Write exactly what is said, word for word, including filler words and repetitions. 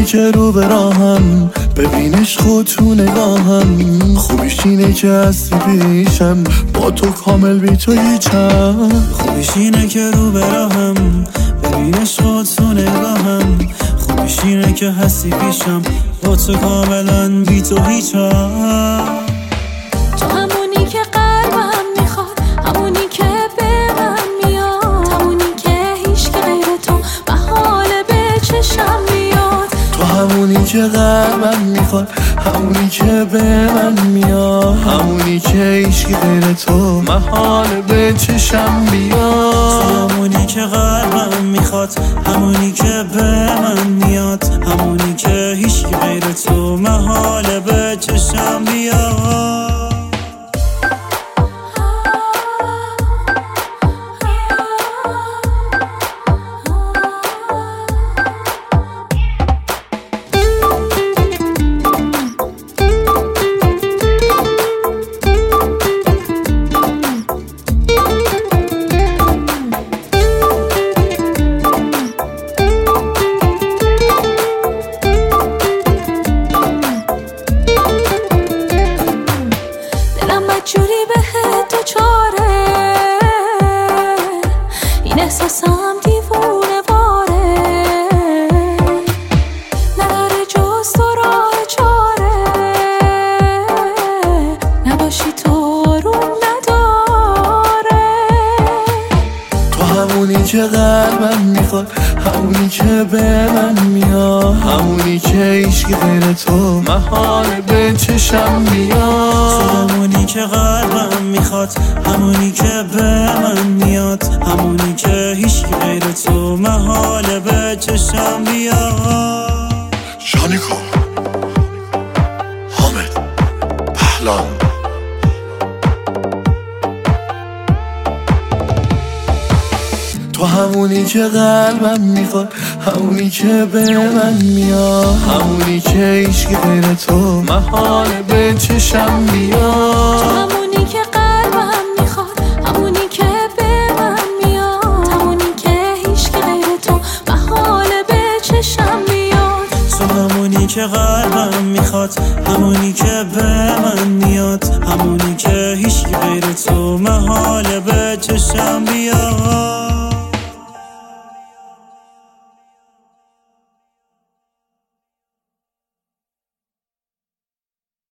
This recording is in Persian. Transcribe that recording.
که رو به راهم، ببینش خود تو نگاهم. خوبیش اینه که هستی پیشم، با تو کامل بی تو هیچم. خوبیش اینه که رو به راهم، ببینش خود تو نگاهم. خوبیش اینه که هستی پیشم، با تو کاملا بی تو هیچم. تو همونی که قلبم میخواد، همونی که به من میاد، همونی که هیچ که غیر تو محاله به چشم بیاد. تو همونی که قلبم میخواد، همونی که به من میاد، همونی که هیچ که غیر تو محاله به چشم بیاد. تو همونی که قلبم میخواد، همونی که به من میاد، همونی که هیچ که غیر تو محاله به چشم بیاد. جوری به تو چاره، این احساسم دیوونه باره. نداره جز تو راه چاره، نباشی تو رو نداره. تو همونی که قلبم میخواد، همونی که به من میاد، همونی که هیچ که غیر تو محاله به چشم بیاد. تو همونی که قلبم میخواد، همونی که به من میاد، همونی که هیچ که غیر تو محاله به چشم بیاد. شانیکو حامد پهلان. تو همونی که قلبم میخواد، همونی که به من میاد، همونی که هیچ که غیر تو محاله به چشم بیاد. تو همونی که قلبم میخواد، همونی که به من میاد، همونی که هیچ که غیر تو محاله به چشم بیاد. تو همونی که قلبم میخواد، همونی که به من میاد، همونی که هیچ که غیر تو محاله به چشم بیاد.